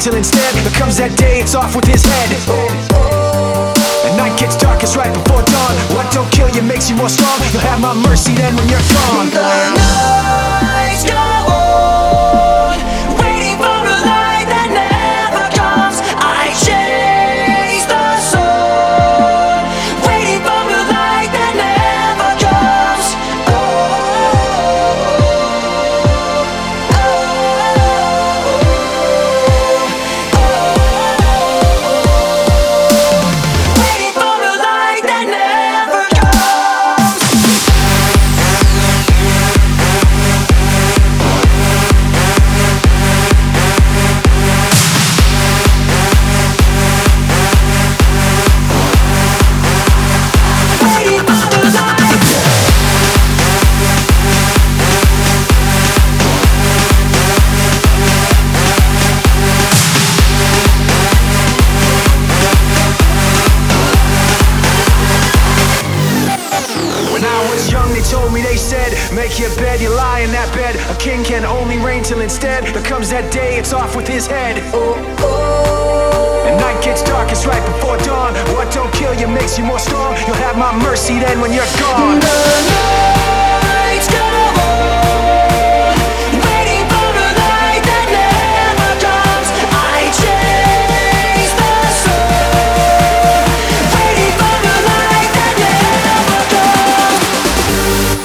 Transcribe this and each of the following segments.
till instead there comes that day it's off with his head. And night gets darkest right before dawn. What don't kill you makes you more strong. You'll have my mercy then when you're gone. The nights go on, waiting for a light that never comes. I chase the sun, waiting for a light that never comes. Oh, oh, oh, waiting for a light that never comes. Waiting for the light. When I was young they told me, they said, make your bed, you lie in that bed. A king can only reign till instead there comes that day it's off with his head. And night gets darkest right before dawn. What don't kill you makes you more strong. You'll have my mercy then when you're gone. The nights go on, waiting for a light that never comes. I chase the sun, waiting for a light that never comes.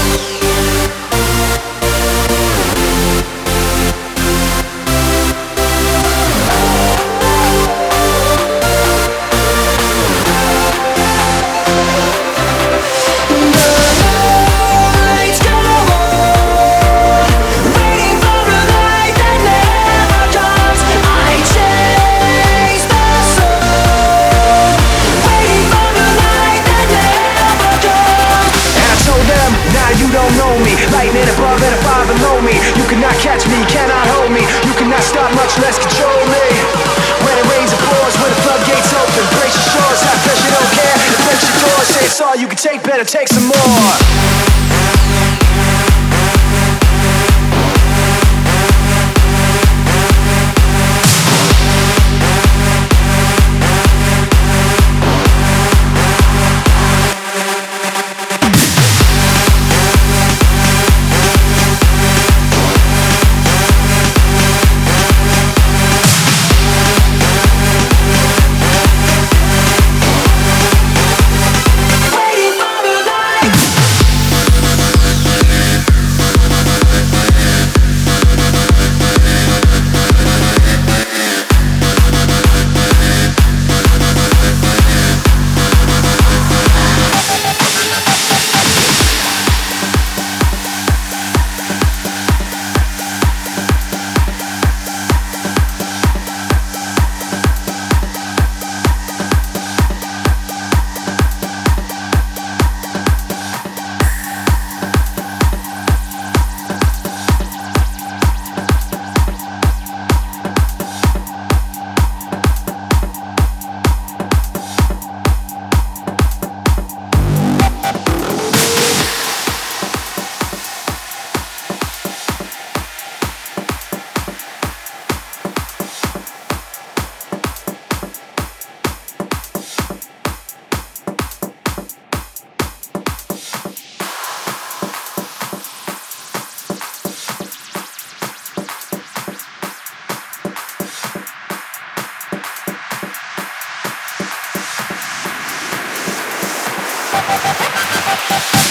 Lights go on, waiting for a light that never comes. I chase the sun, waiting for a light that never comes. And I told them, now you don't know me. Lightning above and a fire below me. You cannot catch me, cannot hold me. You cannot stop, much less control me. When it rains it pours, when the floodgates open. Brace your shores, have fish you don't care. It breaks your doors, say it's all you can take, better take some more. Waiting for the light. We'll be right back.